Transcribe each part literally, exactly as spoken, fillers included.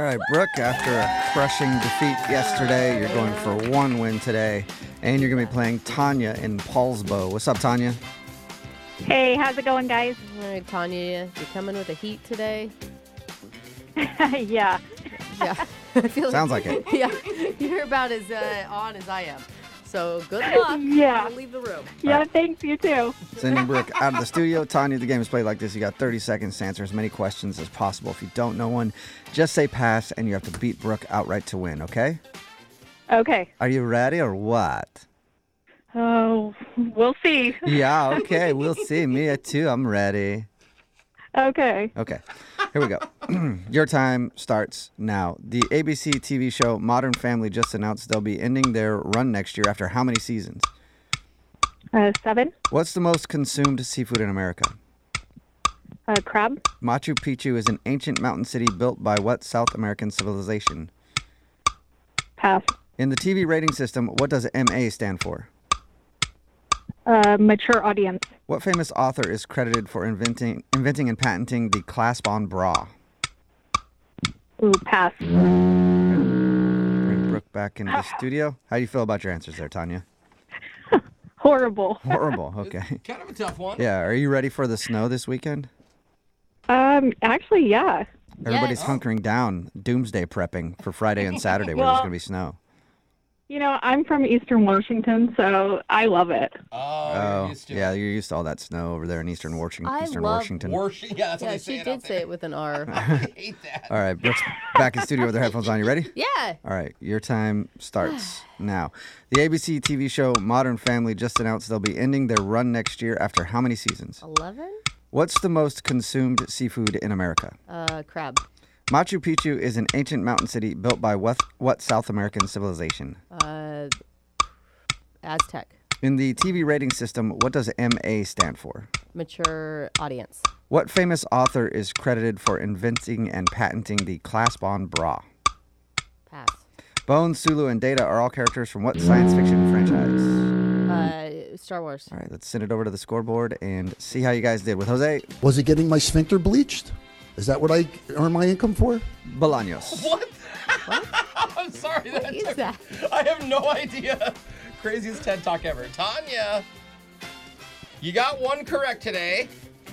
right, Brooke, after a crushing defeat yesterday, you're going for one win today, and you're going to be playing Tanya in Paulsbo. What's up, Tanya? Hey, how's it going, guys? All right, Tanya, you coming with the heat today? Yeah. Yeah. I feel Sounds like it. Yeah, you're about as uh, on as I am. So good luck. Yeah. I'll leave the room. Yeah, right. thanks, you too. Sending Brooke out of the studio. Tanya, the game is played like this. You got thirty seconds to answer as many questions as possible. If you don't know one, just say pass, and you have to beat Brooke outright to win, okay? Okay. Are you ready or what? Oh, we'll see. Yeah, okay. We'll see. Me too. I'm ready. Okay. Okay, here we go. Your time starts now. The A B C T V show Modern Family just announced they'll be ending their run next year after how many seasons? Uh, seven. What's the most consumed seafood in America? Uh, crab. Machu Picchu is an ancient mountain city built by what South American civilization? Pass. In the T V rating system, what does M A stand for? Uh, mature audience. What famous author is credited for inventing inventing and patenting the clasp-on bra? Ooh, pass. Bring Brooke back into the studio. How do you feel about your answers there, Tanya? Horrible. Horrible. Okay. Kind of a tough one. Yeah. Are you ready for the snow this weekend? Um, actually, yeah. Everybody's Yes. hunkering down, doomsday prepping for Friday and Saturday where Well- there's going to be snow. You know, I'm from Eastern Washington, so I love it. Oh, Oh, you're used to yeah, it. you're used to all that snow over there in Eastern Washington. I Eastern love Washington. Warsh- yeah, that's what Yeah, they say she it did out say there. it with an R. I hate that. All right, Brooke's back in studio with her headphones on. You ready? Yeah. All right, your time starts now. The A B C T V show Modern Family just announced they'll be ending their run next year after how many seasons? eleven? What's the most consumed seafood in America? Uh, crab. Machu Picchu is an ancient mountain city built by what, what South American civilization? Uh, Aztec. In the T V rating system, what does M A stand for? Mature audience. What famous author is credited for inventing and patenting the clasp-on bra? Pass. Bones, Sulu, and Data are all characters from what science fiction franchise? Uh, Star Wars. All right, let's send it over to the scoreboard and see how you guys did. With Jose Was it getting my sphincter bleached? Is that what I earn my income for? Bolaños. What? I'm sorry. That What is took- that? I have no idea. Craziest TED Talk ever. Tanya, you got one correct today.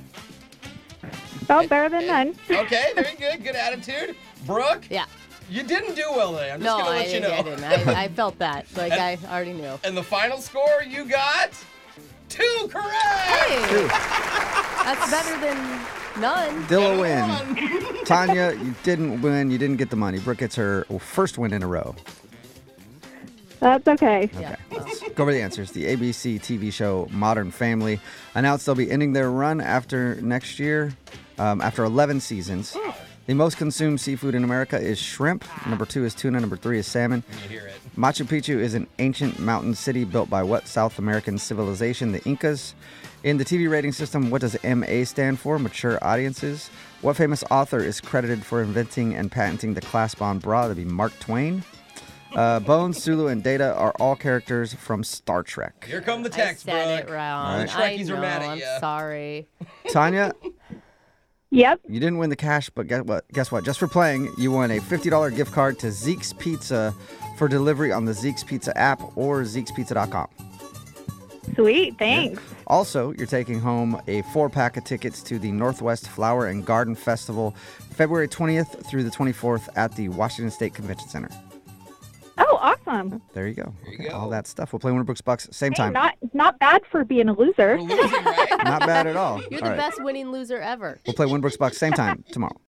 Felt better than none. Okay, very good. Good attitude. Brooke, Yeah. you didn't do well today. I'm just No, going to I, let you didn't, know. I didn't. I, I felt that. Like, I already knew. And the final score, you got two correct. Hey! That's better than none. Still a win. Tanya, you didn't win. You didn't get the money. Brooke gets her first win in a row. That's okay. Yeah. well, Let's go over the answers. The A B C T V show Modern Family announced they'll be ending their run after next year, um, after eleven seasons. The most consumed seafood in America is shrimp. Number two is tuna. Number three is salmon. You hear it. Machu Picchu is an ancient mountain city built by what South American civilization? The Incas. In the T V rating system, what does M A stand for? Mature audiences. What famous author is credited for inventing and patenting the clasp-on bra? That'd be Mark Twain. Uh, Bones, Sulu, and Data are all characters from Star Trek. Here come the I text, said it Brooke. wrong. All right. I Trekkies know. are mad at I'm ya. sorry. Tanya, Yep. you didn't win the cash, but guess what? Guess what? Just for playing, you won a fifty dollars gift card to Zeke's Pizza for delivery on the Zeke's Pizza app or Zeke's Pizza dot com. Sweet. Thanks. Also, you're taking home a four-pack of tickets to the Northwest Flower and Garden Festival, February twentieth through the twenty-fourth at the Washington State Convention Center. Oh, awesome. There you go. There you Okay, go. all that stuff. We'll play Winter Brooks Bucks same Hey, time. not not bad for being a loser. We're losing, right? Not bad at all. You're All the right. best winning loser ever. We'll play Winter Brooks Bucks same time tomorrow.